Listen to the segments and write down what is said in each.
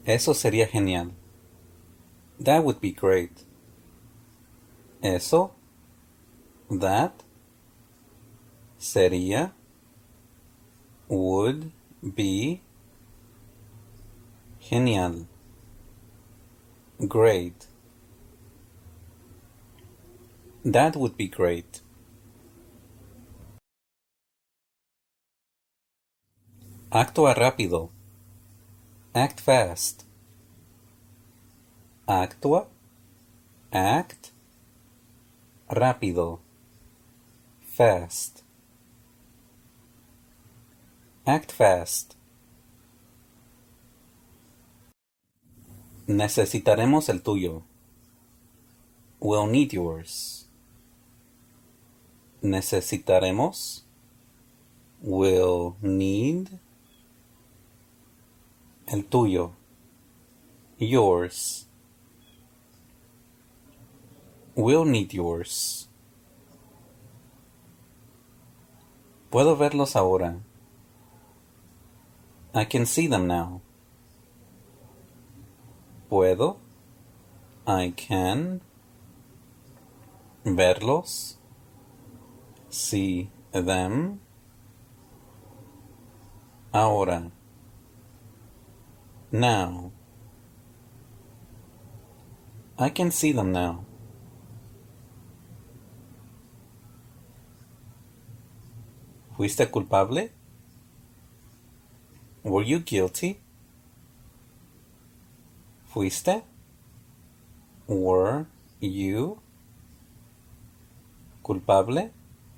Eso sería genial. That would be great. Eso, that, sería, would be, genial, great. That would be great. Actúa rápido. Act fast. Actúa, act, rápido, fast. Act fast. Necesitaremos el tuyo. We'll need yours. Necesitaremos. Will need. El tuyo. Yours. We'll need yours. Puedo verlos ahora. I can see them now. Puedo. I can. Verlos. See them. Ahora. Now. I can see them now. ¿Fuiste culpable? Were you guilty? ¿Fuiste? Were you? ¿Culpable?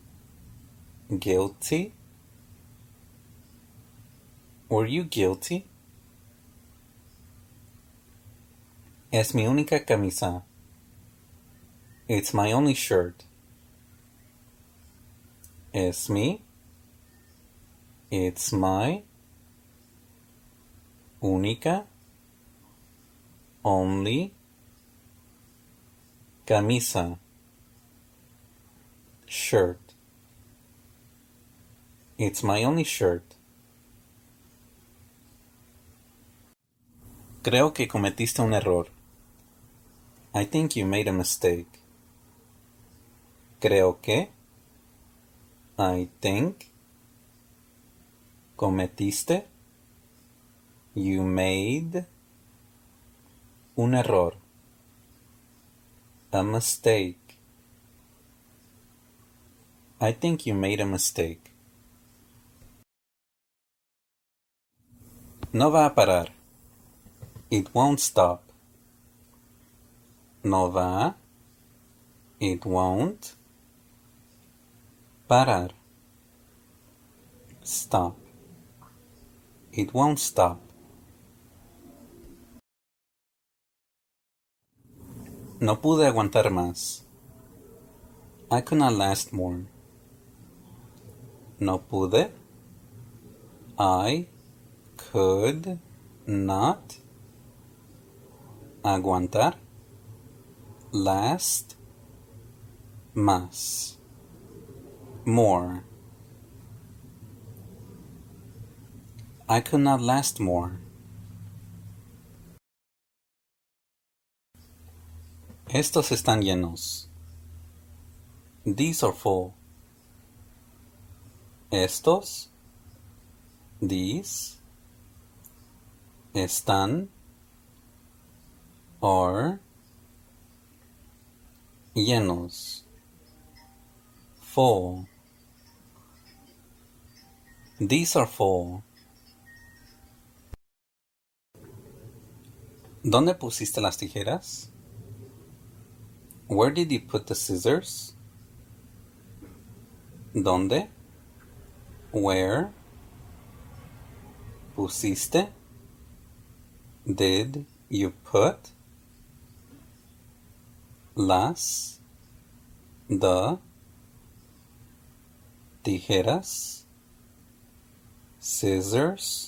Guilty? Were you guilty? Es mi única camisa. It's my only shirt. Es mi. It's my. Única. Only. Camisa. Shirt. It's my only shirt. Creo que cometiste un error. I think you made a mistake. Creo que. I think. Cometiste. You made. Un error. A mistake. I think you made a mistake. No va a parar. It won't stop. No va. It won't. Parar. Stop. It won't stop. No pude aguantar más. I could not last more. No pude. I could not aguantar. Last. Más. More. I could not last more. Estos están llenos. These are full. Estos. These. Están. Are. Llenos. Full. These are full. ¿Dónde pusiste las tijeras? Where did you put the scissors? ¿Dónde? Where? ¿Pusiste? Did you put? Las. The. Tijeras. Scissors.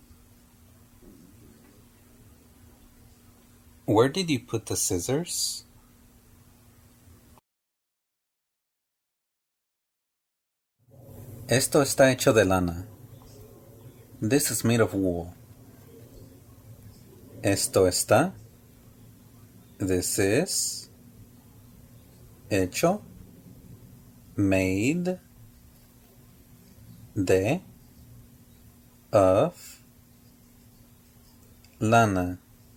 Where did you put the scissors? Esto está hecho de lana. This is made of wool. Esto está. This is. Hecho. Made. De. Of. Lana.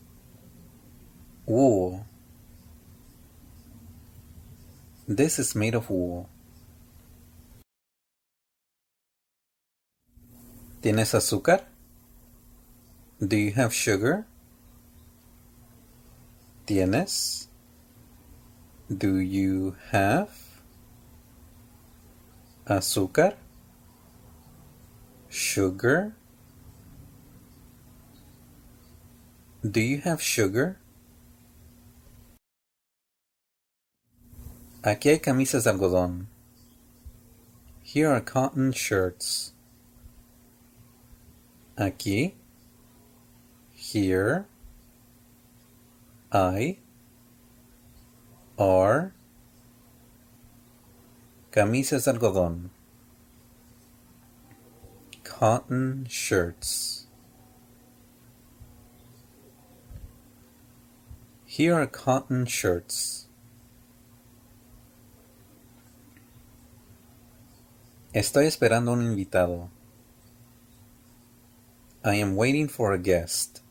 Wool. This is made of wool. ¿Tienes azúcar? Do you have sugar? ¿Tienes? Do you have? Azúcar? Sugar? Do you have sugar? Aquí hay camisas de algodón. Here are cotton shirts. Aquí. Here. Hay. Are. Camisas de algodón. Cotton shirts. Here are cotton shirts. Estoy esperando un invitado. I am waiting for a guest.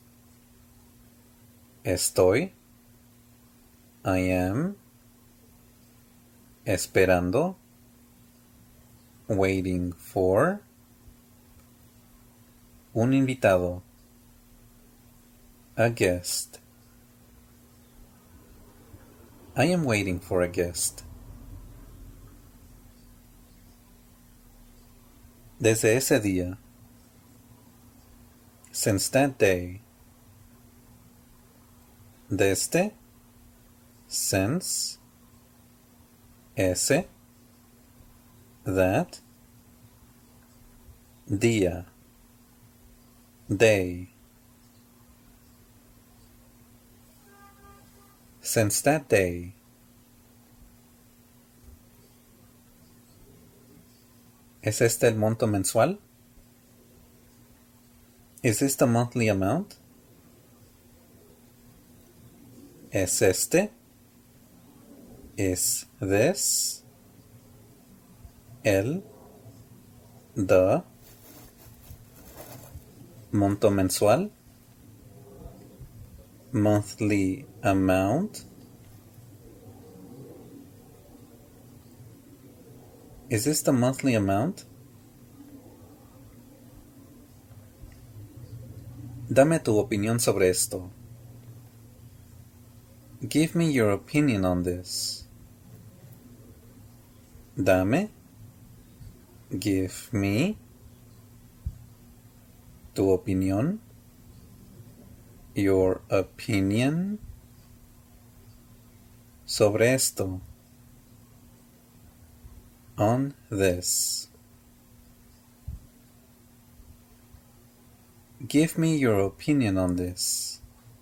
Estoy. I am. Esperando. Waiting for. Un invitado. A guest. I am waiting for a guest. Desde ese día. Since that day. Desde. Since. Ese. That. Día. Day. Since that day. ¿Es este el monto mensual? Is this the monthly amount? ¿Es este? Is this? El? The? Monto mensual? Monthly amount? Is this the monthly amount? Dame tu opinión sobre esto. Give me your opinion on this. Dame. Give me. Tu opinión. Your opinion. Sobre esto. On this. Give me your opinion on this.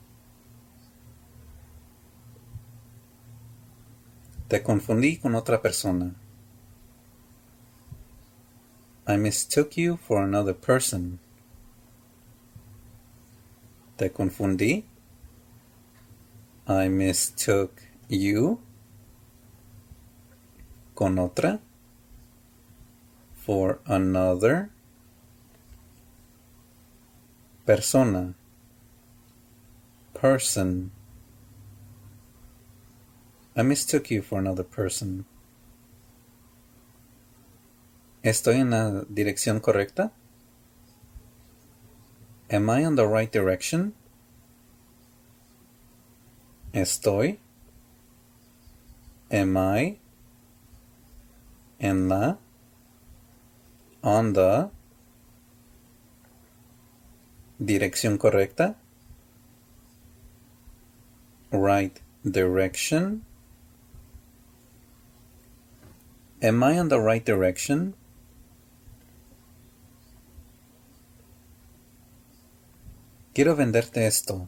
Te confundí con otra persona. I mistook you for another person. Te confundí. I mistook you con otra. For another persona. Person. I mistook you for another person. ¿Estoy en la dirección correcta? Am I on the right direction? Estoy. Am I? En la. On the. Dirección correcta. Right direction. Am I on the right direction? Quiero venderte esto.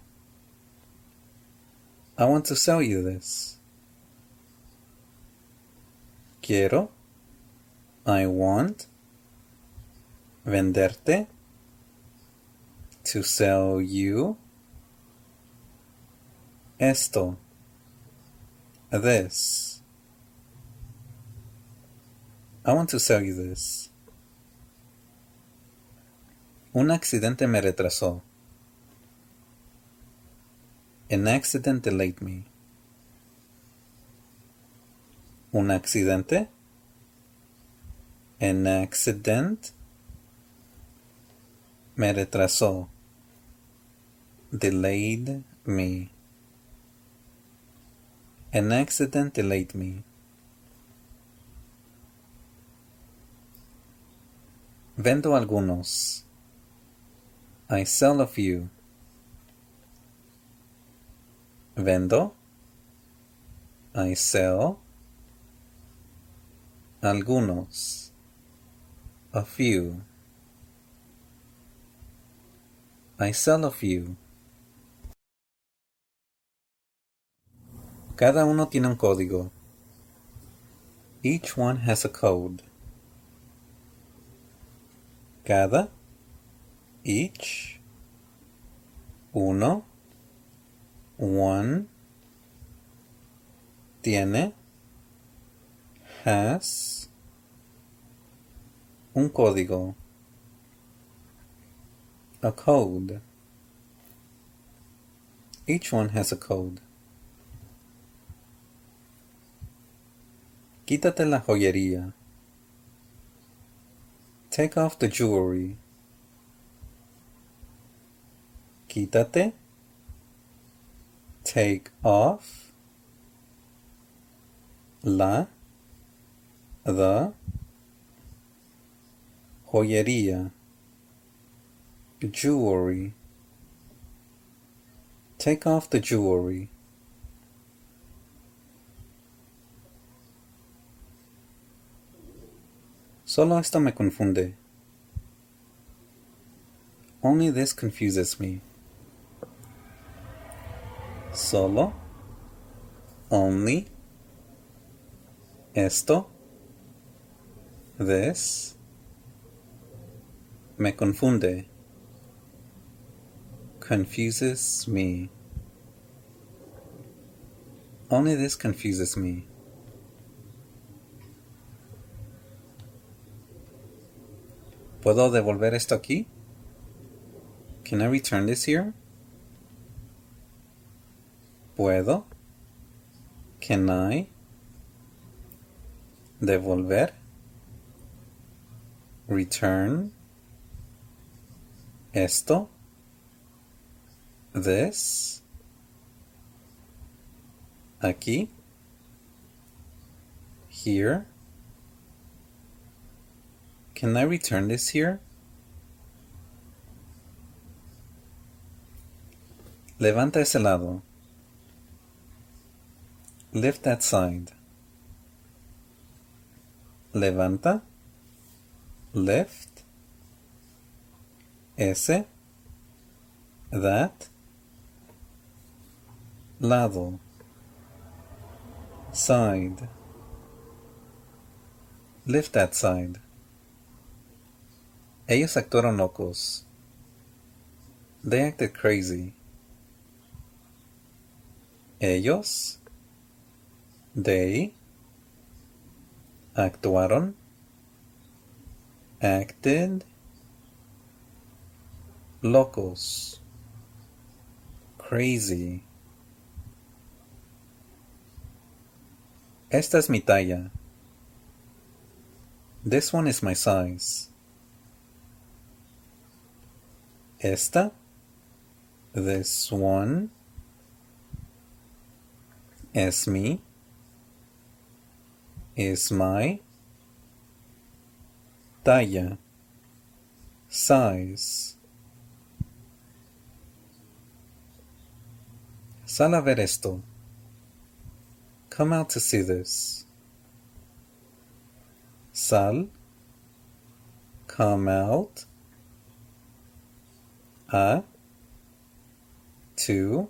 I want to sell you this. Quiero. I want. Venderte. To sell you. Esto. This. I want to sell you this. Un accidente me retrasó. An accident delayed me. Un accidente. An accident me retrasó. Delayed me. An accident delayed me. Vendo algunos. I sell a few. Vendo. I sell. Algunos. A few. I sell a few. Cada uno tiene un código. Each one has a code. Cada. Each. Uno. One. Tiene. Has. Un código. A code. Each one has a code. Quítate la joyería. Take off the jewelry. Quítate. Take off. La. The. Joyería. Jewelry. Take off the jewelry. Solo esto me confunde. Only this confuses me. Solo. Only. Esto. This. Me confunde. Confuses me. Only this confuses me. ¿Puedo devolver esto aquí? Can I return this here? ¿Puedo? Can I? Devolver. Return. Esto. This. Aquí. Here. Can I return this here? Levanta ese lado. Lift that side. Levanta. Lift. Ese. That. Lado. Side. Lift that side. Ellos actuaron locos. They acted crazy. Ellos. They. Actuaron. Acted. Locos. Crazy. Esta es mi talla. This one is my size. Esta. This one. Es mi. Is my. Talla. Size. Sal a ver esto. Come out to see this. Sal. Come out. A. To.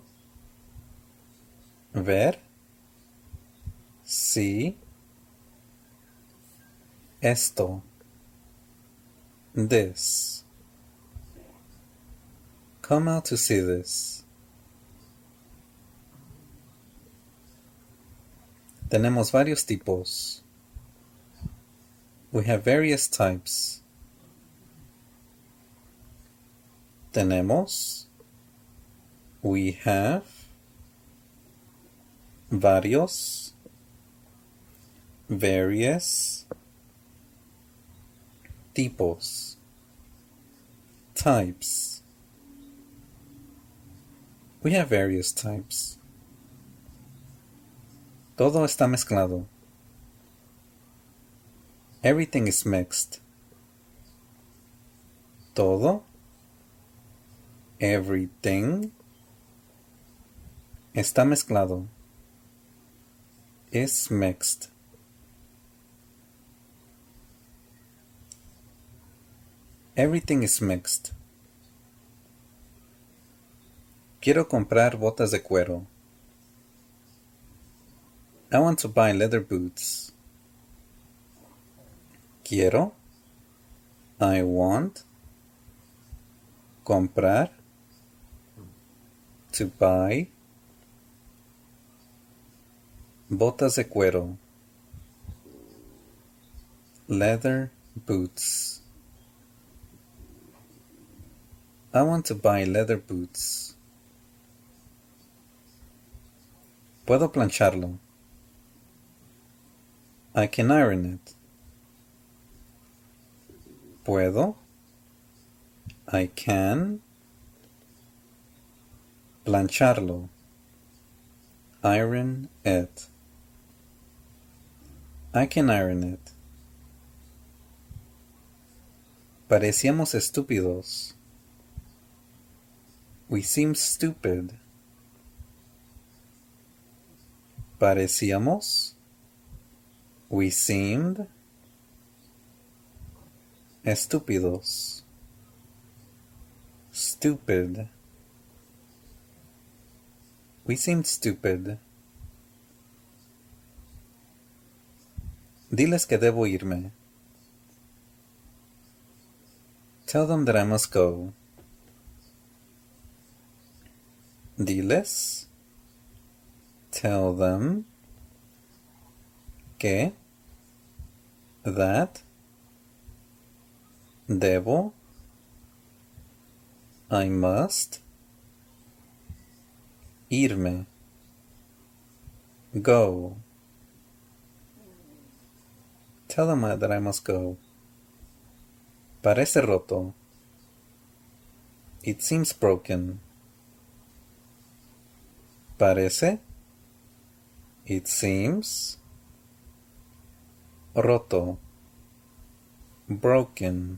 Ver. See. Esto. This. Come out to see this. Tenemos varios tipos. We have various types. Tenemos. We have. Varios. Various. Tipos. Types. We have various types. Todo está mezclado. Everything is mixed. Todo. Everything. Está mezclado. Is mixed. Everything is mixed. Quiero comprar botas de cuero. I want to buy leather boots. Quiero. I want. Comprar. To buy. Botas de cuero. Leather boots. I want to buy leather boots. Puedo plancharlo. I can iron it. Puedo. I can. Plancharlo. Iron it. I can iron it. Parecíamos estúpidos. We seemed stupid. Parecíamos. We seemed. Estúpidos. Stupid. We seemed stupid. Diles que debo irme. Tell them that I must go. Diles. Tell them. Que. That. Debo. I must. Irme. Go. Tell them that I must go. Parece roto. It seems broken. Parece. It seems. Roto. Broken.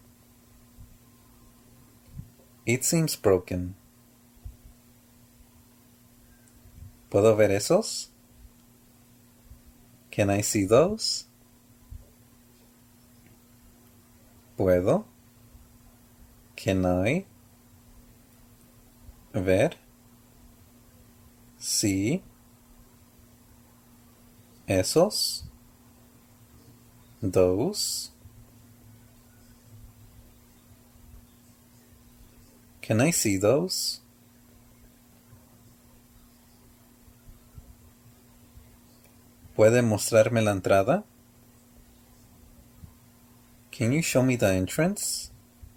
It seems broken. ¿Puedo ver esos? Can I see those? ¿Puedo? Can I? Ver. See. Esos. Those. Can I see those? ¿Puede mostrarme la entrada? Can you show me the entrance?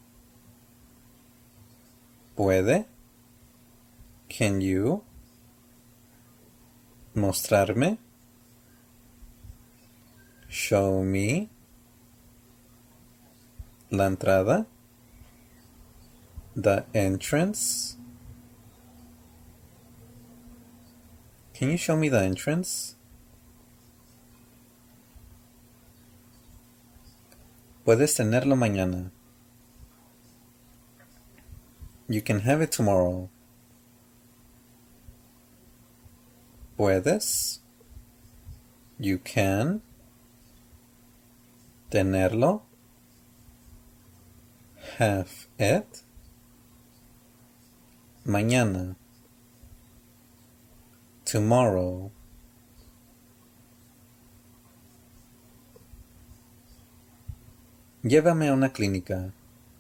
¿Puede? Can you? Mostrarme. Show me. La entrada. The entrance. Can you show me the entrance? Puedes tenerlo mañana. You can have it tomorrow. Puedes. You can. Tenerlo. Have it. Mañana. Tomorrow. Llévame a una clínica.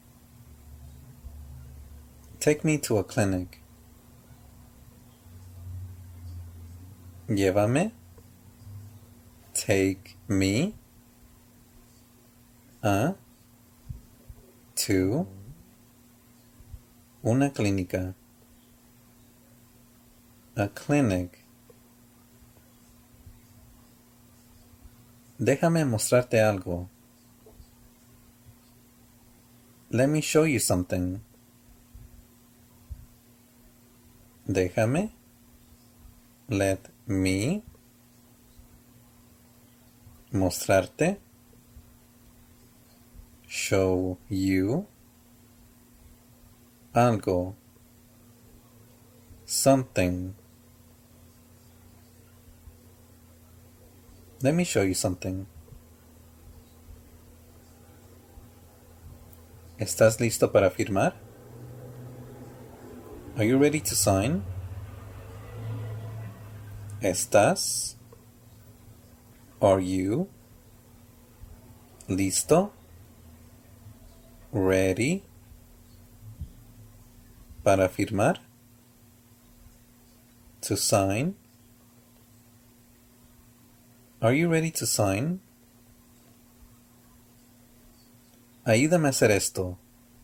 Take me to a clinic. Llévame. take me to una clínica. A clinic. Déjame mostrarte algo. Let me show you something. Déjame. Let me. Mostrarte. Show you. Algo. Something. Let me show you something. ¿Estás listo para firmar? Are you ready to sign? ¿Estás? Are you? ¿Listo? Ready? ¿Para firmar? To sign? Are you ready to sign? Ayúdame a hacer esto.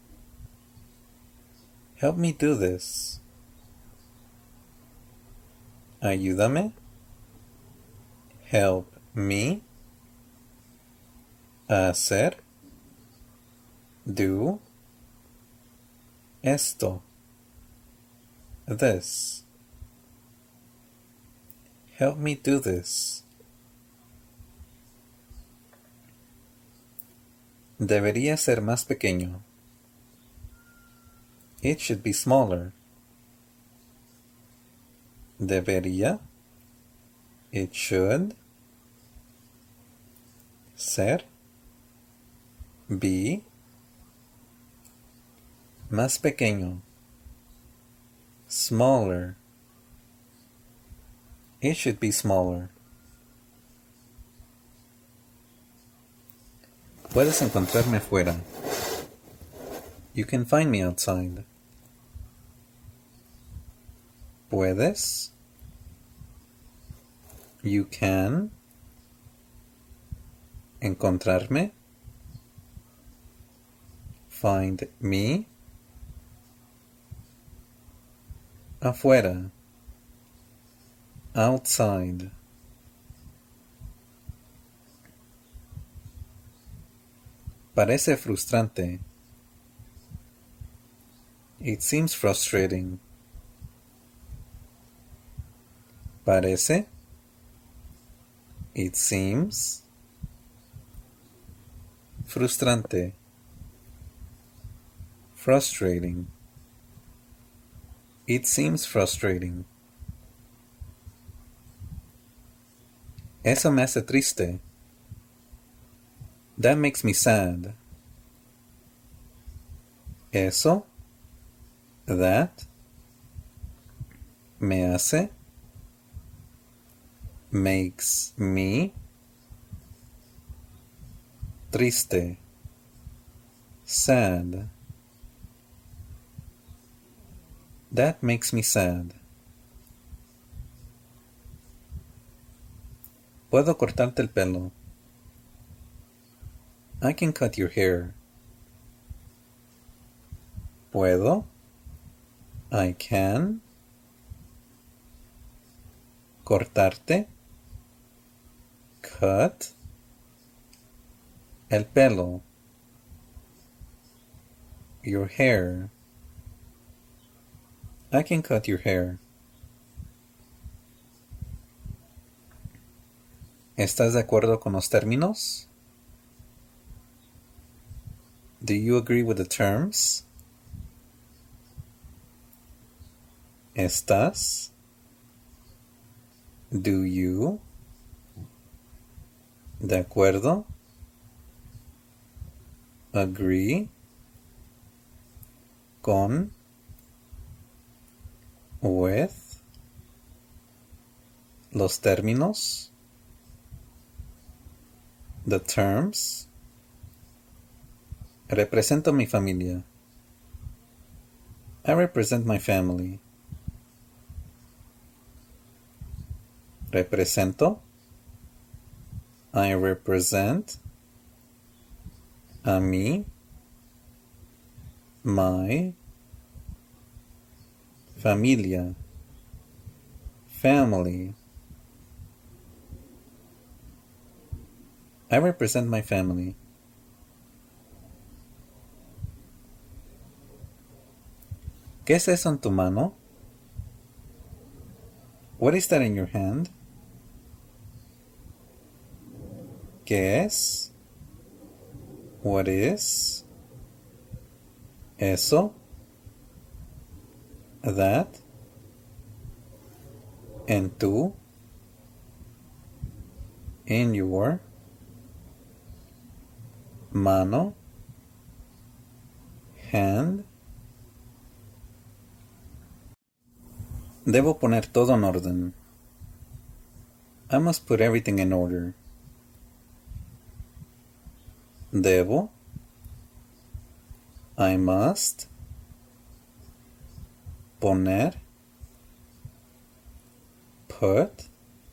Help me do this. Ayúdame. Help me. Hacer. Do. Esto. This. Help me do this. Debería ser más pequeño. It should be smaller. Debería. It should. Ser. Be. Más pequeño. Smaller. It should be smaller. Puedes encontrarme fuera. You can find me outside. Puedes. You can. Encontrarme. Find me. Afuera. Outside. Parece frustrante. It seems frustrating. Parece. It seems. Frustrante. Frustrating. It seems frustrating. Eso me hace triste. That makes me sad. Eso. That. Me hace. Makes me. Triste. Sad. That makes me sad. Puedo cortarte el pelo. I can cut your hair. Puedo. I can. Cortarte. Cut. El pelo. Your hair. I can cut your hair. ¿Estás de acuerdo con los términos? Do you agree with the terms? ¿Estás? Do you? ¿De acuerdo? Agree. Con. With. Los términos. The terms. Represento mi familia. I represent my family. Represento. I represent a mí, my familia, family. I represent my family. ¿Qué es eso en tu mano? What is that in your hand? ¿Qué es? What is? Eso? That? En tú? In your? Mano? Hand? Debo poner todo en orden. I must put everything in order. Debo. I must. Poner. Put.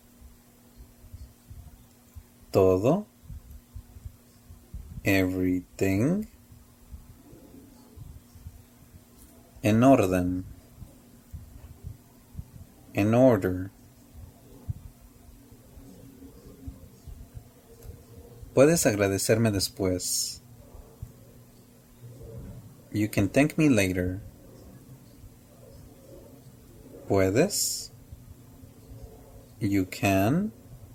Todo. Everything. En orden. In order. Puedes agradecerme después. You can thank me later. Puedes. You can.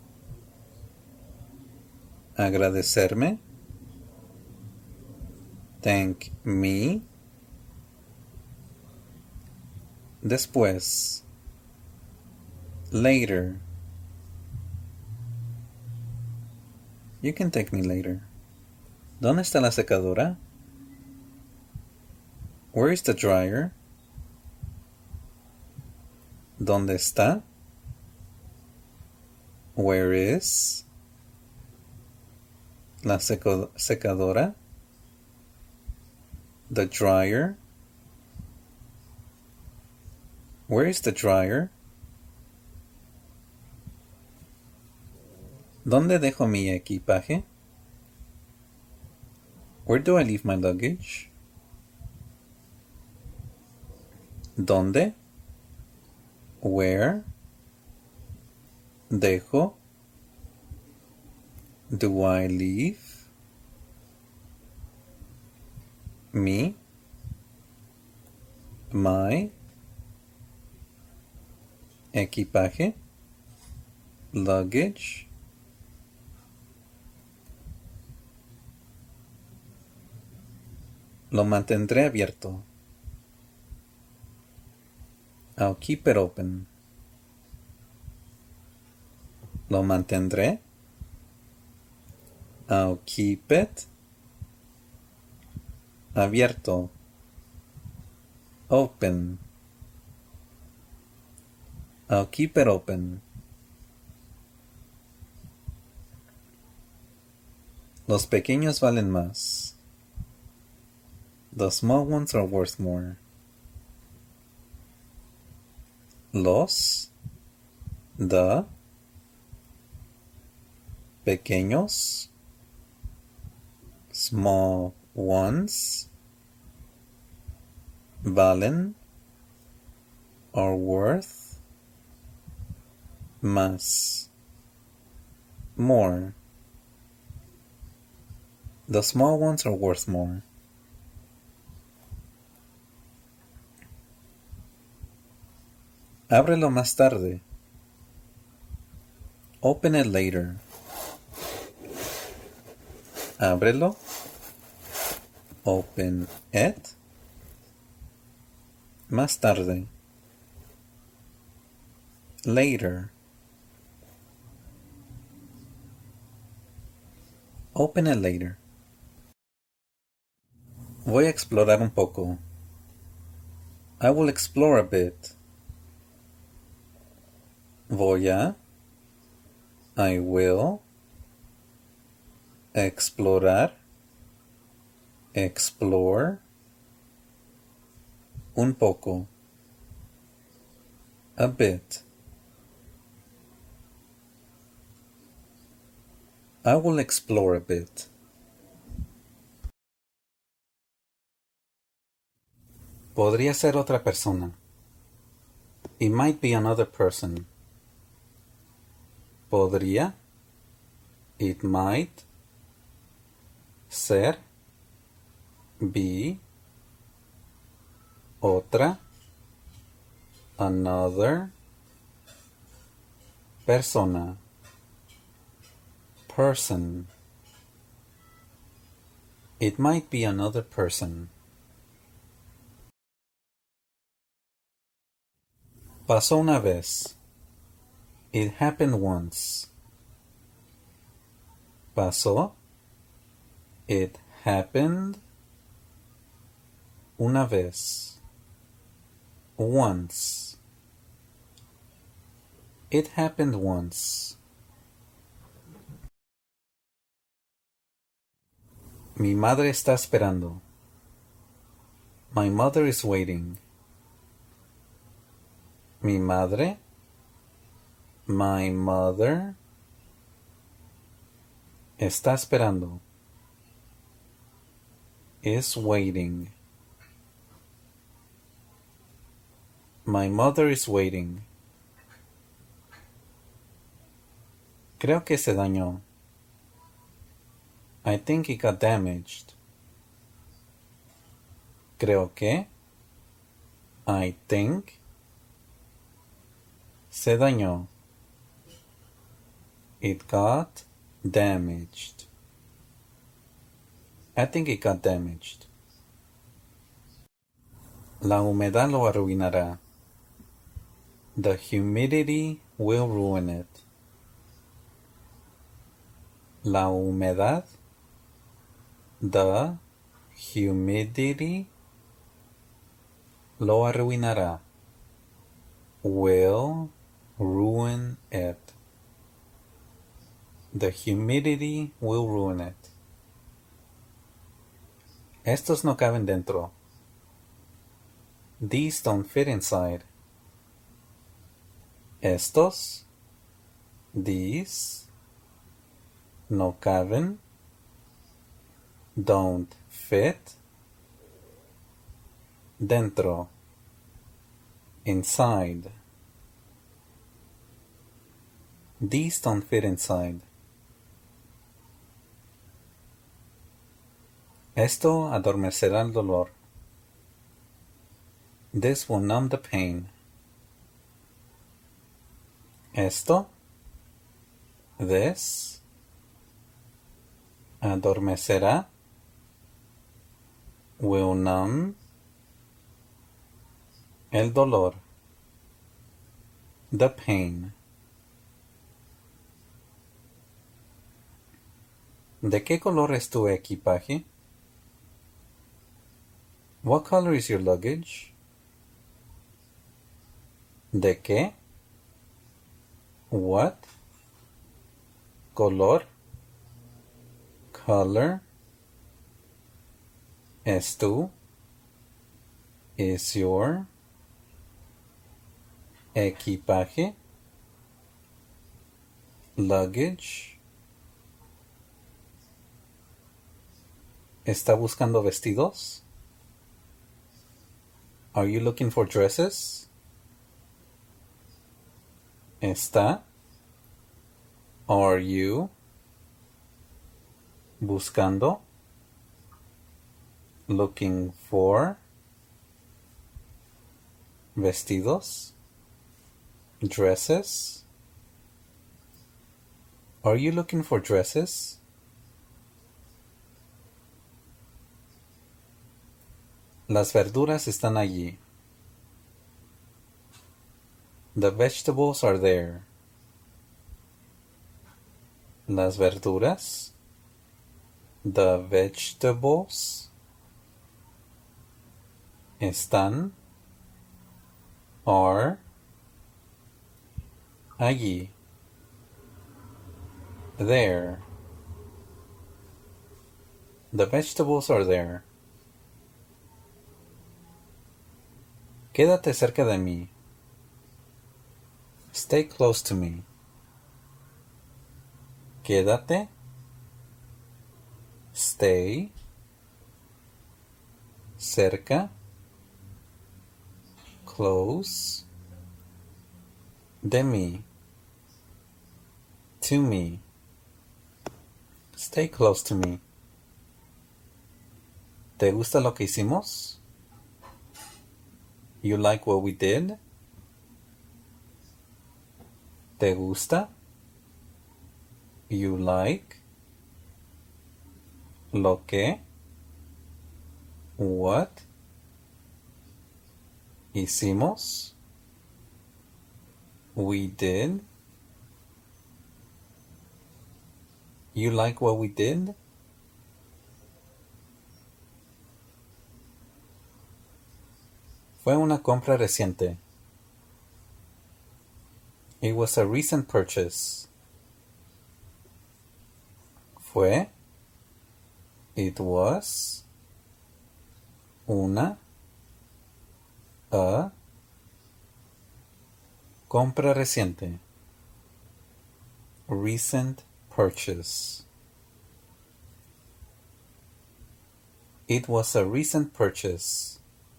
Agradecerme. Thank me. Después. Later. You can thank me later. ¿Dónde está la secadora? Where is the dryer? ¿Dónde está? Where is? La secadora? The dryer? Where is the dryer? ¿Dónde dejo mi equipaje? Where do I leave my luggage? ¿Dónde? Where? Dejo? Do I leave? Me? My? Equipaje? Luggage? Lo mantendré abierto. I'll keep it open. Lo mantendré. I'll keep it abierto. Open. I'll keep it open. Los pequeños valen más. The small ones are worth more. Los, the, pequeños, small ones, valen, are worth, más, more. The small ones are worth more. Ábrelo más tarde. Open it later. Ábrelo. Open it. Más tarde. Later. Open it later. Voy a explorar un poco. I will explore a bit. Voy a. I will. Explorar. Explore. Un poco. A bit. I will explore a bit. Podría ser otra persona. It might be another person. Podría. It might. Ser. Be. Otra. Another. Persona. Person. It might be another person. Pasó una vez. It happened once. Pasó. It happened. Una vez. Once. It happened once. Mi madre está esperando. My mother is waiting. Mi madre. My mother. Está esperando. Is waiting. My mother is waiting. Creo que se dañó. I think it got damaged. Creo que. I think. Se dañó. It got damaged. I think it got damaged. La humedad lo arruinará. The humidity will ruin it. La humedad. The humidity lo arruinará. Will ruin it. The humidity will ruin it. Estos no caben dentro. These don't fit inside. Estos. These. No caben. Don't fit. Dentro. Inside. These don't fit inside. Esto adormecerá el dolor. This will numb the pain. Esto. This. Adormecerá. Will numb. El dolor. The pain. ¿De qué color es tu equipaje? What color is your luggage? ¿De qué? What? Color. Color. ¿Es tu? Is your? Equipaje. Luggage. ¿Está buscando vestidos? Are you looking for dresses? ¿Está? Are you? Buscando. Looking for. Vestidos. Dresses. Are you looking for dresses? Las verduras están allí. The vegetables are there. Las verduras. The vegetables. Están. Are. Allí. There. The vegetables are there. Quédate cerca de mí. Stay close to me. Quédate. stay, cerca, close, de mí, to me, stay close to me. ¿Te gusta lo que hicimos? You like what we did? ¿Te gusta? You like? Lo que? What? Hicimos? We did? You like what we did? Fue una compra reciente. It was a recent purchase. Fue. It was. Una. A. Compra reciente. Recent purchase. It was a recent purchase.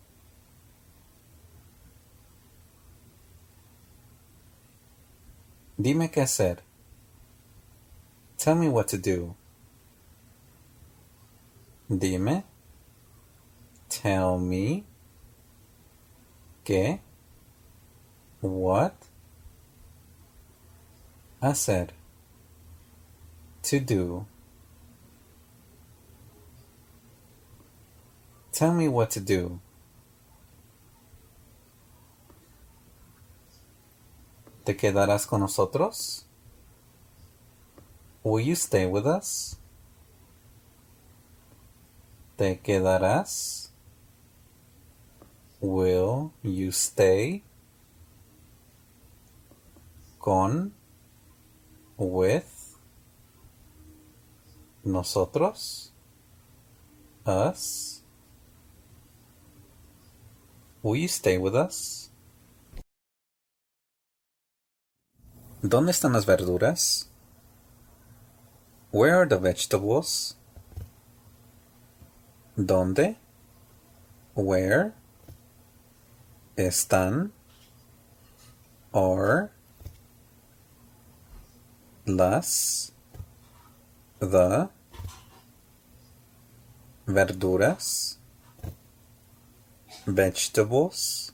Dime qué hacer. Tell me what to do. Dime. Tell me. ¿Qué? What? Hacer. To do. Tell me what to do. ¿Te quedarás con nosotros? Will you stay with us? ¿Te quedarás? Will you stay? Con, with, nosotros, us. Will you stay with us? ¿Dónde están las verduras? Where are the vegetables? ¿Dónde? Where? Están? Are? Las? The? Verduras? Vegetables?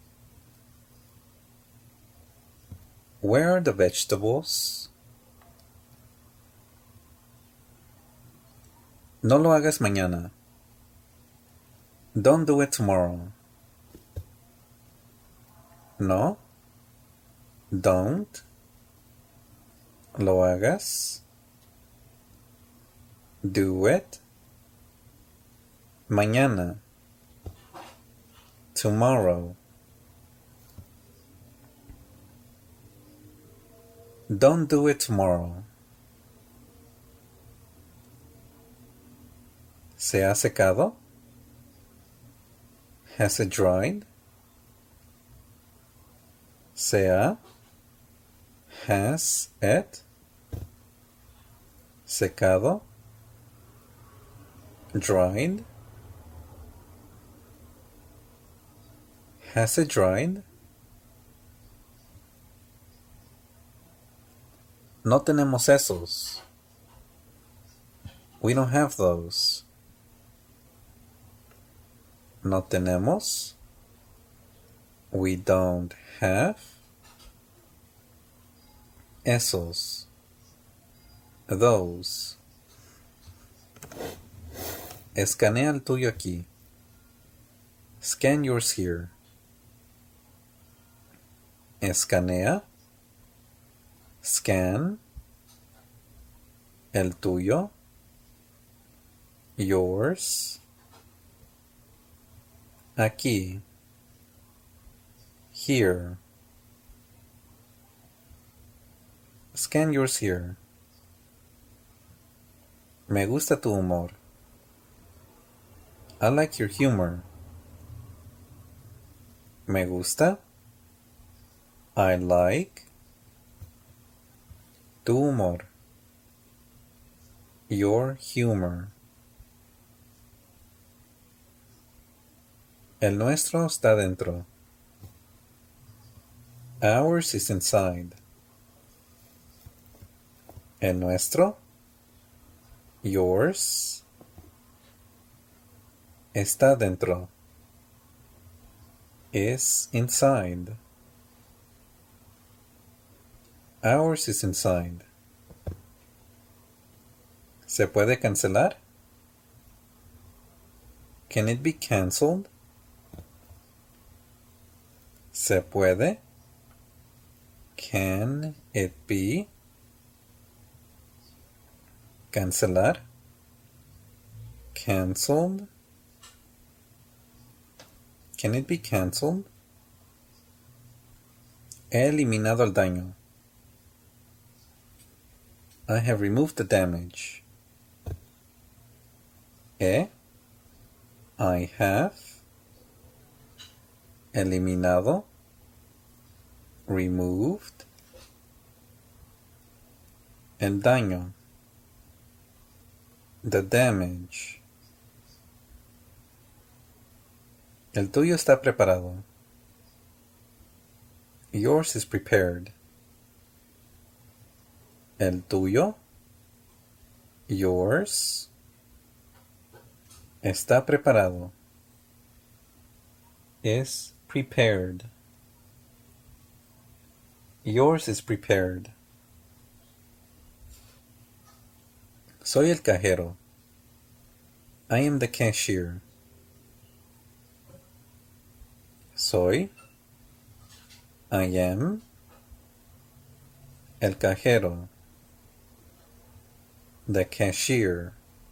Where are the vegetables? No lo hagas mañana. Don't do it tomorrow. No. Don't. Lo hagas. Do it. Mañana. Tomorrow. Don't do it tomorrow. ¿Se ha secado? Has it dried? ¿Se ha? Has it? Secado? Dried? Has it dried? No tenemos esos. We don't have those. No tenemos. We don't have. Esos. Those. Escanea el tuyo aquí. Scan yours here. Escanea. Scan. El tuyo. Yours. Aquí. Here. Scan yours here. Me gusta tu humor. I like your humor. Me gusta. I like. Tu humor. Your humor. El nuestro está dentro. Ours is inside. El nuestro, yours, está dentro. Is inside. Ours is inside. ¿Se puede cancelar? Can it be cancelled? ¿Se puede? Can it be? Cancelar. Cancelled. Can it be cancelled? He eliminado el daño. I have removed the damage. I have eliminado, removed, el daño, the damage. El tuyo está preparado. Yours is prepared. El tuyo, yours, está preparado. Is prepared. Yours is prepared. Soy el cajero. I am the cashier. Soy. I am. El cajero. The cashier.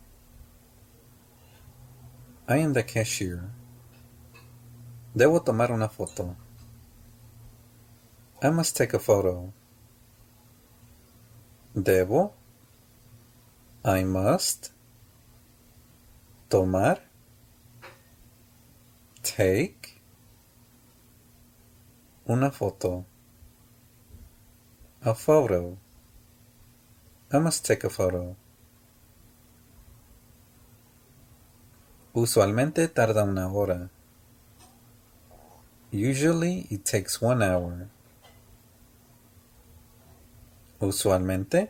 I am the cashier. Debo tomar una foto. I must take a photo. Debo. I must. Tomar. Take. Una foto. A photo. I must take a photo. Usualmente tarda una hora. Usually it takes 1 hour. Usualmente.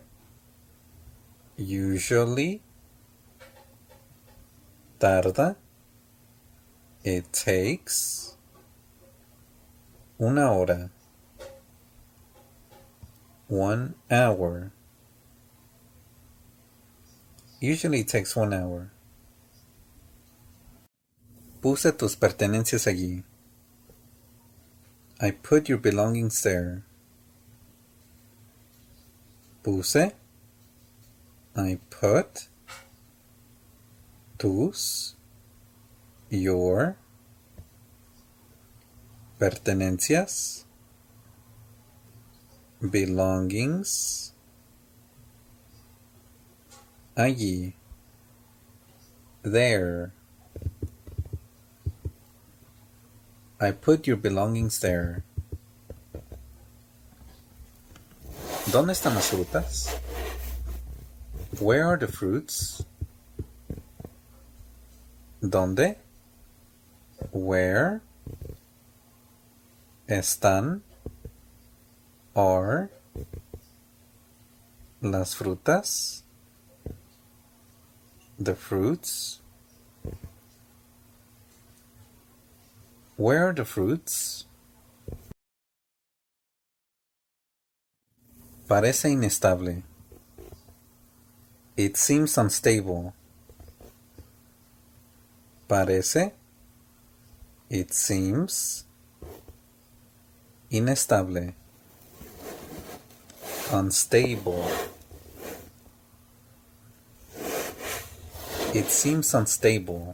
Usually. Tarda. It takes. Una hora. 1 hour. Usually it takes 1 hour. Puse tus pertenencias allí. I put your belongings there. Puse. I put. Tus. Your. Pertenencias. Belongings. Allí. There. I put your belongings there. ¿Dónde están las frutas? Where are the fruits? ¿Dónde? Where? Están. Are. Las frutas. The fruits. Where are the fruits? Parece inestable. It seems unstable. Parece. It seems. Inestable. Unstable. It seems unstable.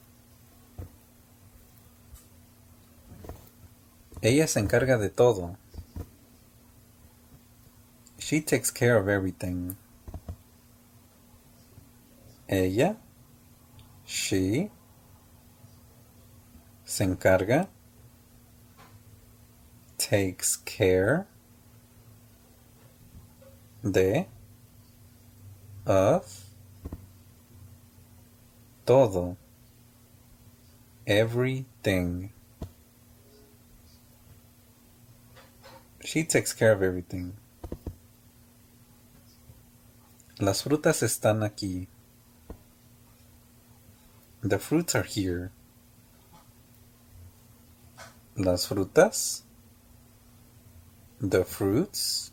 Ella se encarga de todo. She takes care of everything. Ella. She. Se encarga. Takes care. De. Of. Todo. Everything. She takes care of everything. Las frutas están aquí. The fruits are here. Las frutas. The fruits.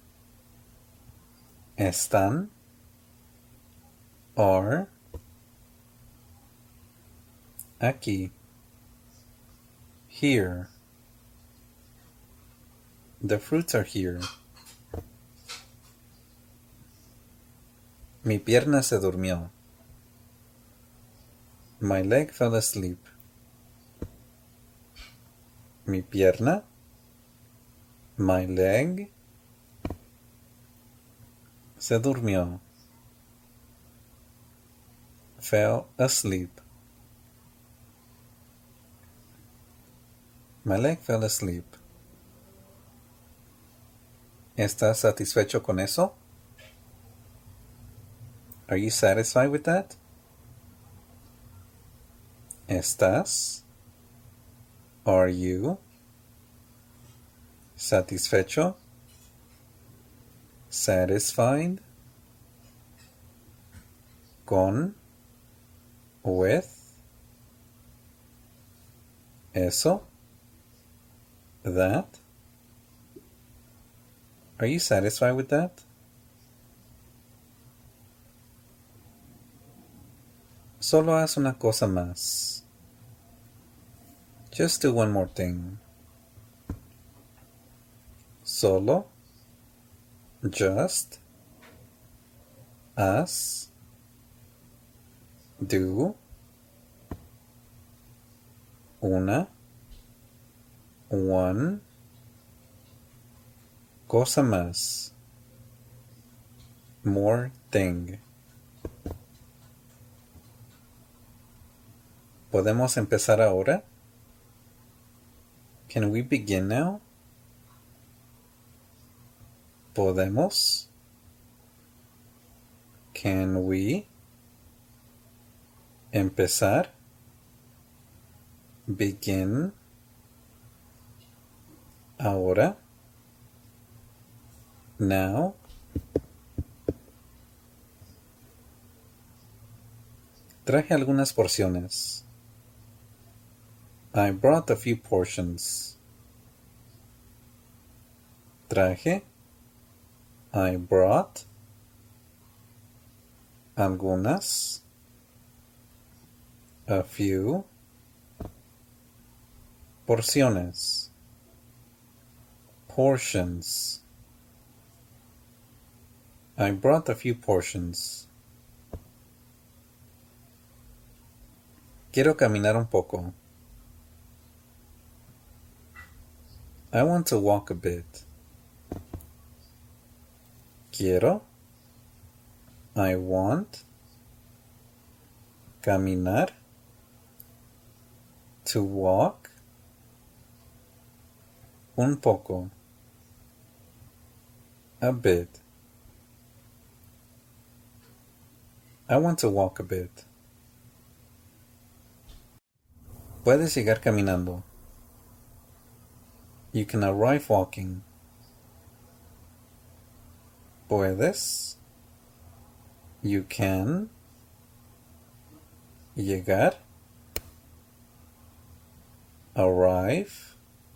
Están. Are. Aquí. Here. The fruits are here. Mi pierna se durmió. My leg fell asleep. Mi pierna. My leg. Se durmió. Fell asleep. My leg fell asleep. ¿Estás satisfecho con eso? Are you satisfied with that? ¿Estás? Are you? Satisfecho? Satisfied? Con? With? Eso? That? Are you satisfied with that? Solo haz una cosa más. Just do one more thing. Solo. Just. Haz. Do. Una. One. Cosa más. More thing. ¿Podemos empezar ahora? Can we begin now? ¿Podemos? Can we? Empezar. Begin. Ahora. Now. Traje algunas porciones. I brought a few portions. Traje. I brought. Algunas. A few. Porciones. Portions. I brought a few portions. Quiero caminar un poco. I want to walk a bit. Quiero. I want. Caminar. To walk. Un poco. A bit. I want to walk a bit. Puedes llegar caminando. You can arrive walking. Puedes. You can. Llegar. Arrive.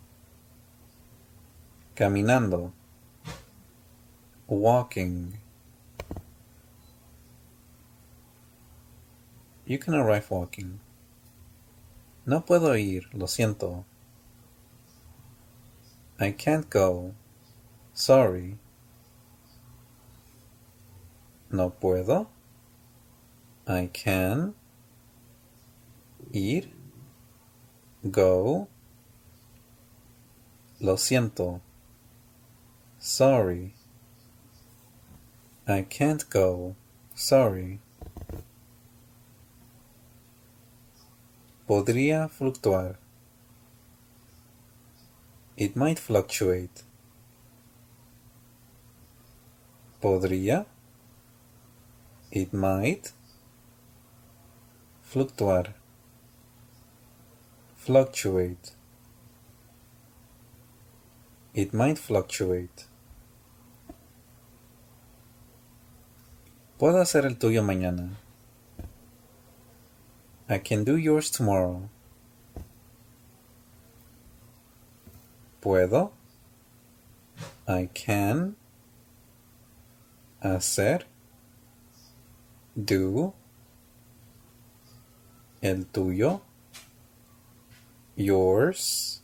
Caminando. Walking. You can arrive walking. No puedo ir, lo siento. I can't go. Sorry. No puedo. I can. Ir. Go. Lo siento. Sorry. I can't go. Sorry. Podría fluctuar. It might fluctuate. Podría. It might. Fluctuar. Fluctuate. It might fluctuate. Puedo hacer el tuyo mañana. I can do yours tomorrow. Puedo. I can. Hacer. Do. El tuyo. Yours.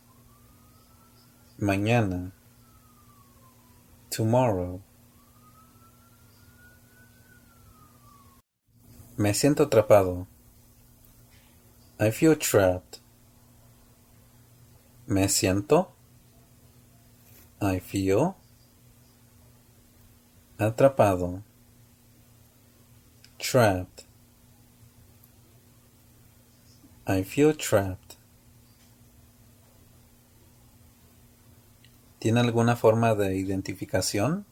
Mañana. Tomorrow. Me siento atrapado. I feel trapped. Me siento. I feel. Atrapado. Trapped. I feel trapped. ¿Tiene alguna forma de identificación?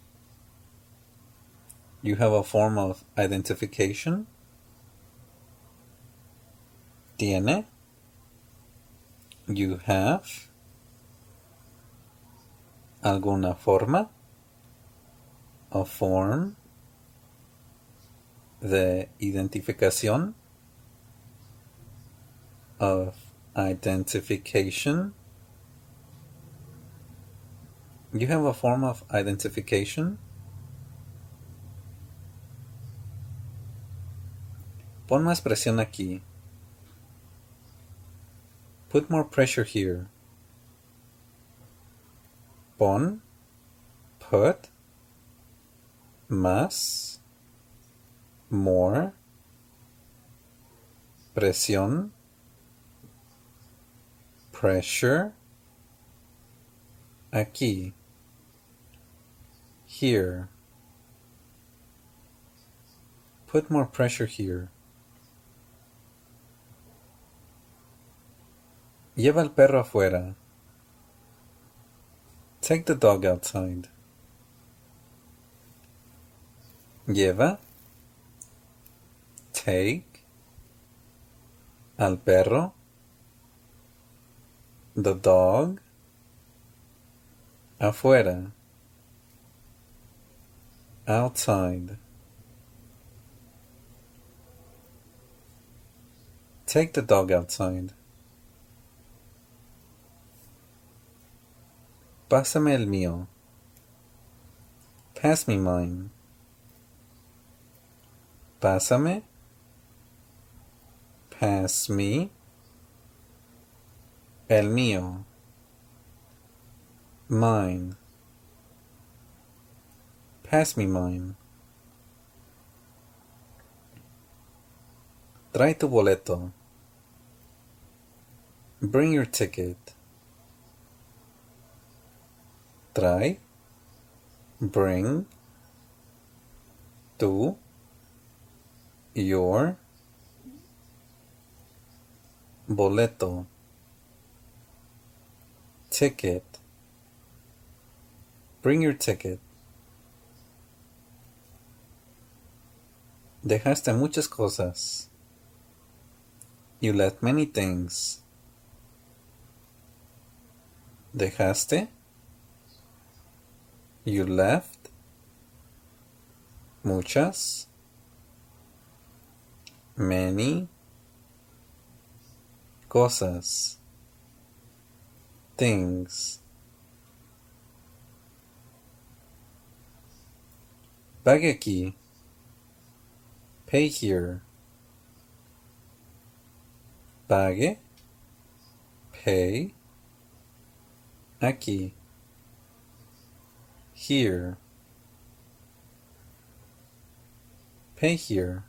You have a form of identification? Tiene. You have. ¿Alguna forma? A form de identificación? Of identification? You have a form of identification? Pon más presión aquí. Put more pressure here. Pon. Put. Más. More. Presión. Pressure. Aquí. Here. Put more pressure here. Lleva al perro afuera. Take the dog outside. Lleva. Take. Al perro. The dog. Afuera. Outside. Take the dog outside. Pásame el mío. Pass me mine. Pásame. Pass me. El mío. Mine. Pass me mine. Trae tu boleto. Bring your ticket. Trae. Bring. Tu. Your. Boleto. Ticket. Bring your ticket. Dejaste muchas cosas. You left many things. Dejaste. You left. Muchas. Many. Cosas. Things. Pague aquí. Pay here. Pague. Pay. Aquí. Here. Pay here.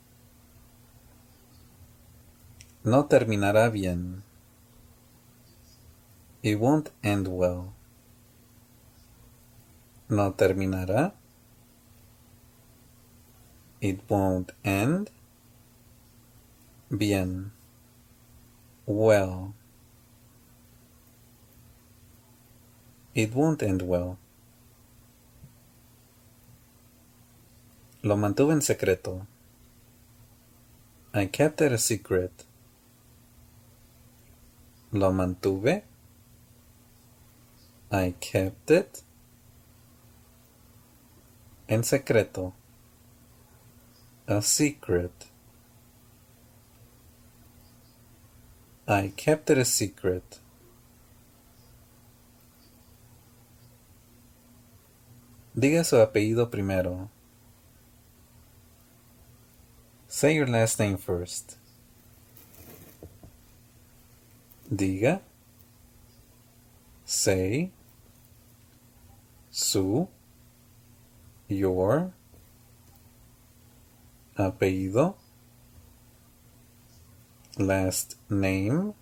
No terminará bien. It won't end well. No terminará. It won't end. Bien. Well. It won't end well. Lo mantuve en secreto. I kept it a secret. Lo mantuve. I kept it. En secreto. A secret. I kept it a secret. Diga su apellido primero. Say your last name first. Diga. Say. Su. Your. Apellido. Last name.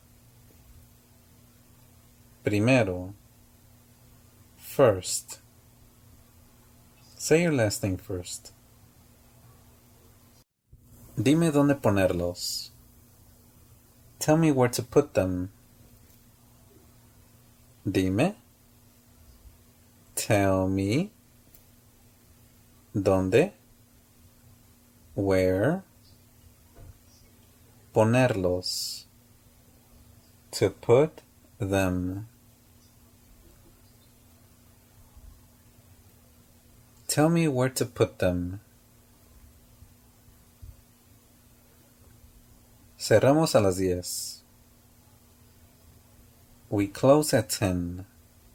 Primero. First. Say your last name first. Dime dónde ponerlos. Tell me where to put them. Dime. Tell me. ¿Dónde? Where? Ponerlos. To put them. Tell me where to put them. Cerramos a las 10. We close at 10.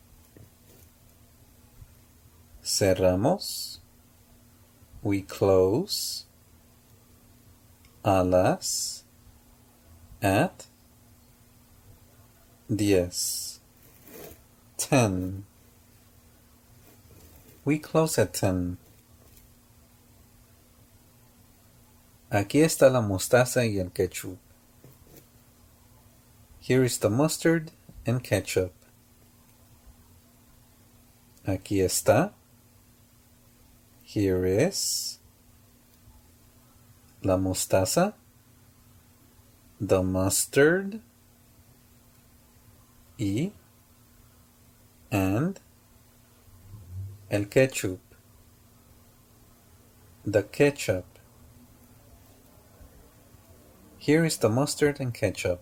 Cerramos. We close. A las. At. 10. 10. We close at 10. Aquí está la mostaza y el ketchup. Here is the mustard and ketchup. Aquí está. Here is. La mostaza. The mustard. Y. And. El ketchup. The ketchup. Here is the mustard and ketchup.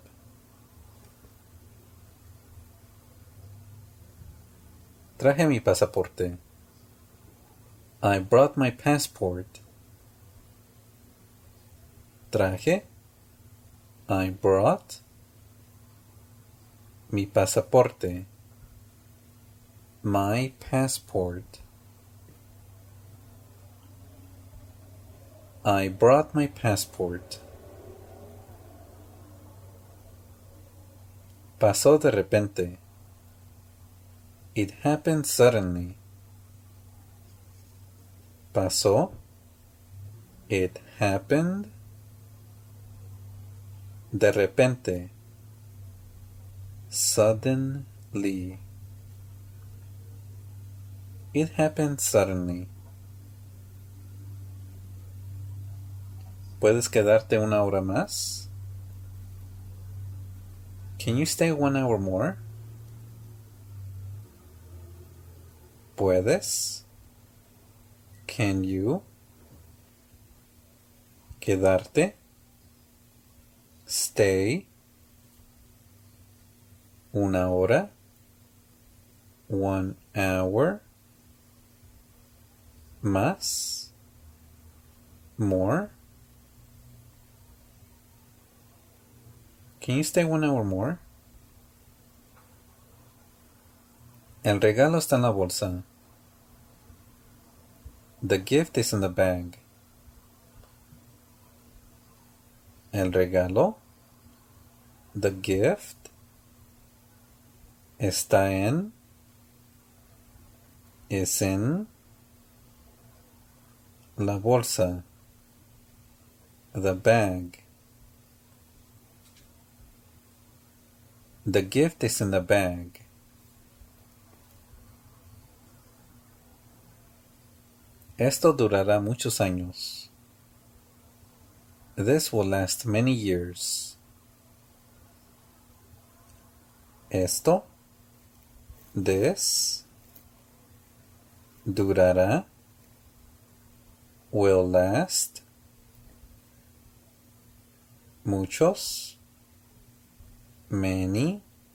Traje mi pasaporte. I brought my passport. Traje. I brought. Mi pasaporte. My passport. I brought my passport. Pasó de repente. It happened suddenly. Pasó. It happened. De repente. Suddenly. It happened suddenly. ¿Puedes quedarte una hora más? Can you stay 1 hour more? ¿Puedes? Can you? Quedarte. Stay. 1 hora. 1 hour. Más. More. Can you stay 1 hour more? El regalo está en la bolsa. The gift is in the bag. El regalo. The gift. Está en. Es en. La bolsa. The bag. The gift is in the bag. Esto durará muchos años. This will last many years. Esto. This. Durará. Will last. Muchos. Many.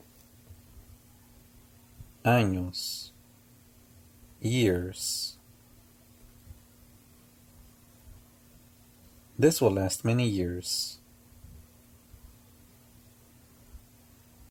años, years. This will last many years.